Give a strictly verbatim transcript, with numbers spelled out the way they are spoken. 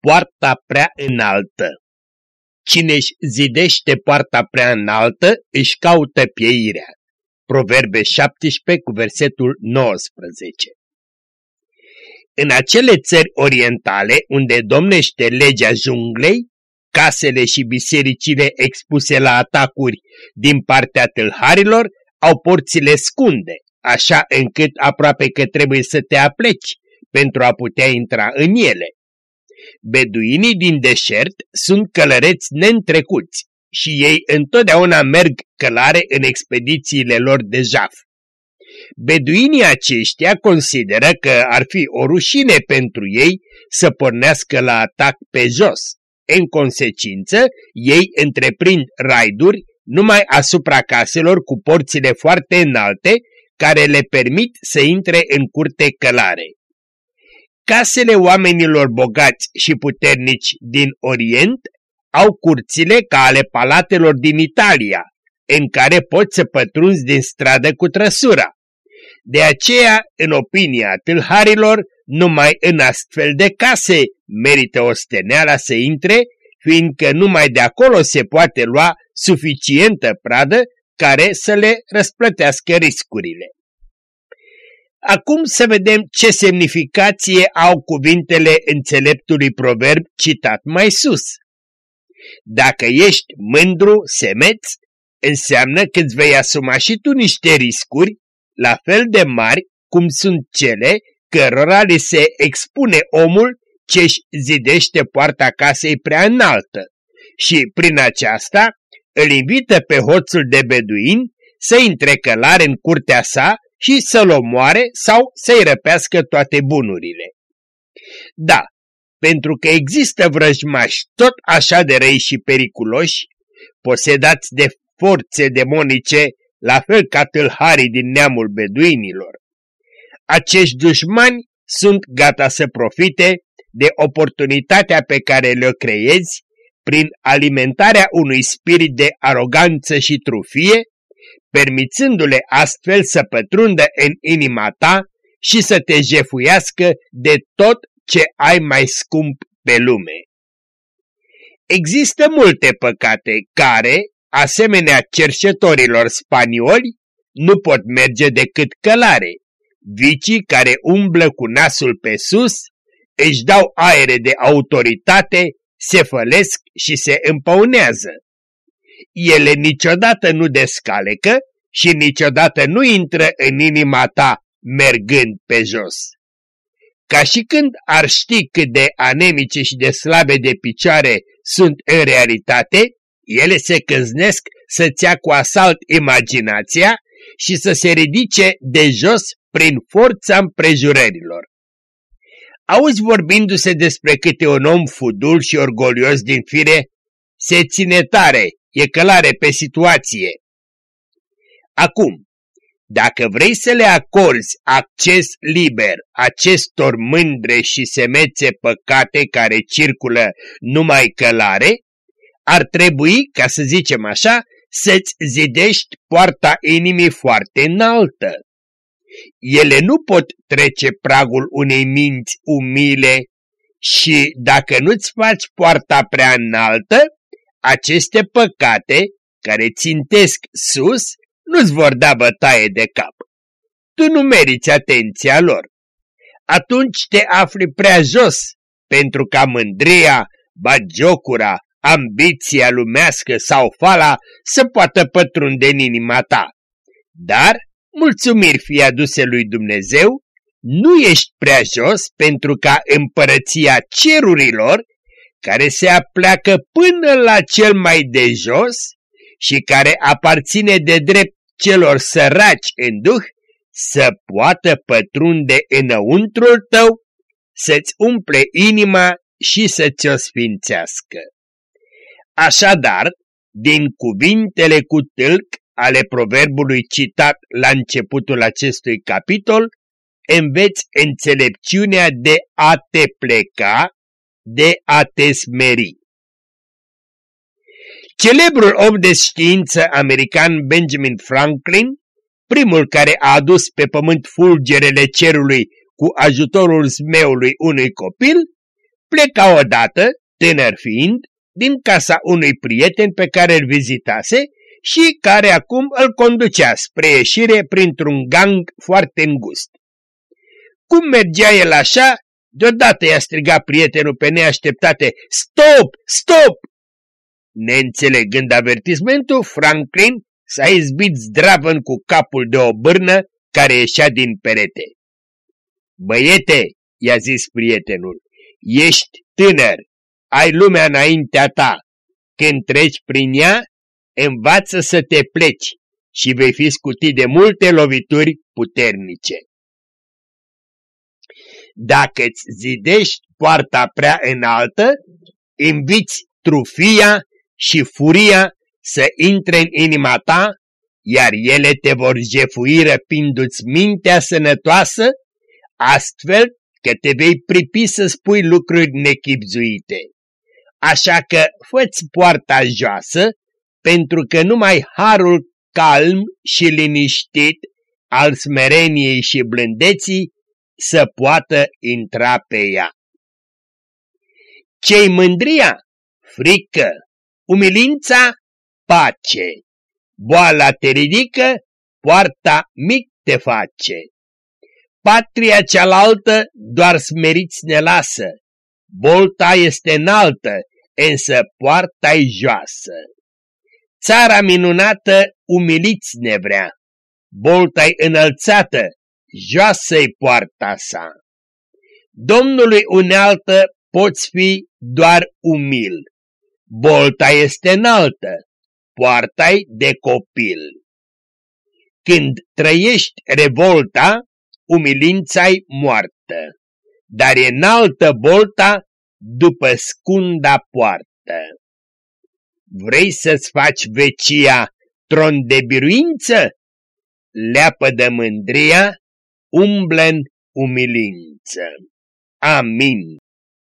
Poarta prea înaltă. Cine își zidește poarta prea înaltă, își caută pieirea. Proverbe șaptesprezece cu versetul nouăsprezece. În acele țări orientale, unde domnește legea junglei, casele și bisericile expuse la atacuri din partea tâlharilor au porțile scunde, așa încât aproape că trebuie să te apleci pentru a putea intra în ele. Beduinii din deșert sunt călăreți neîntrecuți și ei întotdeauna merg călare în expedițiile lor de jaf. Beduinii aceștia consideră că ar fi o rușine pentru ei să pornească la atac pe jos. În consecință, ei întreprind raiduri numai asupra caselor cu porțile foarte înalte, care le permit să intre în curte călare. Casele oamenilor bogați și puternici din Orient au curțile ca ale palatelor din Italia, în care poți să pătrunzi din stradă cu trăsura. De aceea, în opinia tâlharilor, numai în astfel de case merită osteneala să intre, fiindcă numai de acolo se poate lua suficientă pradă care să le răsplătească riscurile. Acum să vedem ce semnificație au cuvintele înțeleptului proverb citat mai sus. Dacă ești mândru, semeț, înseamnă că îți vei asuma și tu niște riscuri, la fel de mari cum sunt cele cărora li se expune omul ce-și zidește poarta casei prea înaltă și prin aceasta îl invită pe hoțul de beduin să intre călare în curtea sa și să-l omoare sau să-i răpească toate bunurile. Da, pentru că există vrăjmași tot așa de răi și periculoși, posedați de forțe demonice, la fel ca tâlharii din neamul beduinilor. Acești dușmani sunt gata să profite de oportunitatea pe care le-o creezi prin alimentarea unui spirit de aroganță și trufie, permițându-le astfel să pătrundă în inima ta și să te jefuiască de tot ce ai mai scump pe lume. Există multe păcate care, asemenea cerșetorilor spanioli, nu pot merge decât călare. Vicii care umblă cu nasul pe sus, își dau aere de autoritate, se fălesc și se împăunează. Ele niciodată nu descalecă și niciodată nu intră în inima ta mergând pe jos. Ca și când ar ști cât de anemice și de slabe de picioare sunt în realitate, ele se câznesc să-ți ia cu asalt imaginația și să se ridice de jos prin forța împrejurărilor. Auzi vorbindu-se despre câte un om fudul și orgolios din fire se ține tare, e călare pe situație. Acum, dacă vrei să le acorzi acces liber acestor mândre și semețe păcate care circulă numai călare, ar trebui, ca să zicem așa, să-ți zidești poarta inimii foarte înaltă. Ele nu pot trece pragul unei minți umile și dacă nu-ți faci poarta prea înaltă, aceste păcate care țintesc sus nu-ți vor da bătaie de cap. Tu nu meriți atenția lor. Atunci te afli prea jos pentru ca mândria, bagiocura, ambiția lumească sau fala să poată pătrunde în inima ta. Dar, mulțumiri fie aduse lui Dumnezeu, nu ești prea jos pentru ca împărăția cerurilor, care se apleacă până la cel mai de jos și care aparține de drept celor săraci în duh, să poată pătrunde înăuntrul tău, să-ți umple inima și să ți-o sfințească. Așadar, din cuvintele cu tâlc ale proverbului citat la începutul acestui capitol, înveți înțelepciunea de a te pleca, de a te smeri. Celebrul om de știință american Benjamin Franklin, primul care a adus pe pământ fulgerele cerului cu ajutorul zmeului unui copil, pleca odată, tânăr fiind, din casa unui prieten pe care îl vizitase și care acum îl conducea spre ieșire printr-un gang foarte îngust. Cum mergea el așa, deodată i-a strigat prietenul pe neașteptate: "Stop! Stop!" Neînțelegând avertismentul, Franklin s-a izbit zdravăn cu capul de o bârnă care ieșea din perete. "Băiete," i-a zis prietenul, "ești tânăr, ai lumea înaintea ta. Când treci prin ea, învață să te pleci și vei fi scutit de multe lovituri puternice. Dacă îți zidești poarta prea înaltă, inviți trufia și furia să intre în inima ta, iar ele te vor jefui răpindu-ți mintea sănătoasă, astfel că te vei pripi să spui lucruri nechibzuite. Așa că fă-ți poarta joasă, pentru că numai harul calm și liniștit al smereniei și blândeții să poată intra pe ea. Ce-i mândria? Frică. Umilința? Pace. Boala te ridică, poarta mic te face. Patria cealaltă doar smeriți ne lasă. Bolta este înaltă, însă poarta-i joasă. Țara minunată umiliți ne vrea. Bolta-i înălțată, joasă-i poarta sa. Domnului unealtă poți fi doar umil. Bolta este înaltă, poarta-i de copil. Când trăiești revolta, umilința-i moartă, dar e înaltă bolta după scunda poartă. Vrei să-ți faci vecia tron de biruință? Leapă de mândria, umblă-n umilință. Amin.